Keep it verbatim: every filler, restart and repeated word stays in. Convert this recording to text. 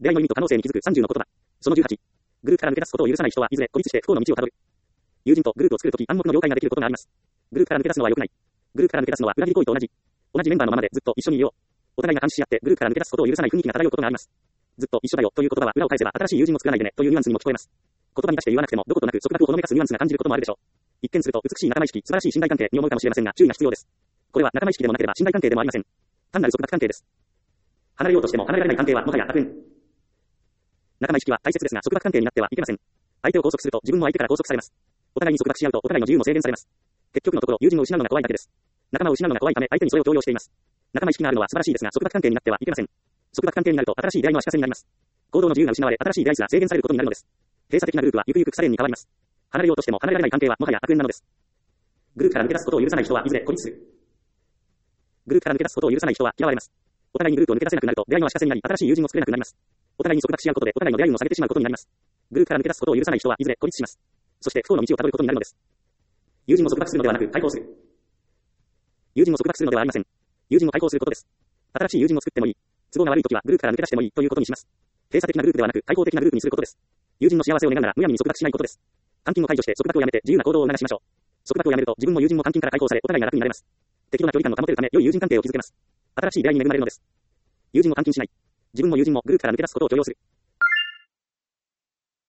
出会いの意味と可能性に気づくさんじゅうの言葉。そのじゅうはち。グループから抜け出すことを許さない人はいずれ孤立して不幸の道をたどる。友人とグループを作るとき暗黙の了解ができることがあります。グループから抜け出すのは良くない。グループから抜け出すのは裏切り行為と同じ。同じメンバーのままでずっと一緒にいよう。お互いが監視し合ってグループから抜け出すことを許さない雰囲気が漂うことがあります。ずっと一緒だよという言葉は裏を返せば新しい友人を作らないでねというニュアンスにも聞こえます。言葉に出して言わなくてもどことなく束縛をほのめかすニュアンスが感じることもあるでしょう。一見すると美しい仲間意識、素晴らしい信頼関係に思うかもしれませんが注意が必要です。これは仲間意識でもなければ信頼関係でもありません。単なる束縛関係です。離れようとしても離れられない関係はもはや悪縁。仲間意識は大切ですが束縛関係になってはいけません。相手を拘束すると自分も相手から拘束されます。お互いに束縛し合うとお互いの自由も制限されます。結局のところ友人を失うのが怖いだけです。仲間を失うのが怖いため相手にそれを強要しています。仲間意識があるのは素晴らしいですが束縛関係になってはいけません。束縛関係になると新しい出会いの足かせになります。行動の自由が失われ新しい出会いすら制限されることになるのです。閉鎖的なグループはゆくゆく腐れ縁に変わります。離れようとしても離れられない関係はもはや悪縁なのです。グループから抜け出すことを許さない人はいずれ孤立する。グループから抜け出すことを許さない人は嫌われます。お互いにグループを抜け出せなくなると出会いの足かせになり新しい友人を作れなくなります。お互いに束縛し合うことでお互いの出会いも下げてしまうことになります。グループから抜け出すことを許さない人はいずれ孤立します。そして不幸の道をたどることになるのです。友人を束縛するのではなく対抗する。友人を束縛するのではありません。友人を対抗することです。新しい友人を作ってもいい。都合が悪いときはグループから抜け出してもいいということにします。閉鎖的なグループではなく対抗的なグループにすることです。友人の幸せを願うならむやみに束縛しないことです。監禁を解除して束縛をやめて自由な行動を促しましょう。束縛をやめると自分も友人も監禁から解放されお互いが楽になれます。適度な距離感を保てるため良い友人関係を築けます。新しい出会いに恵まれるのです。友人を監禁しない。自分も友人もグループから抜け出すことを許容する。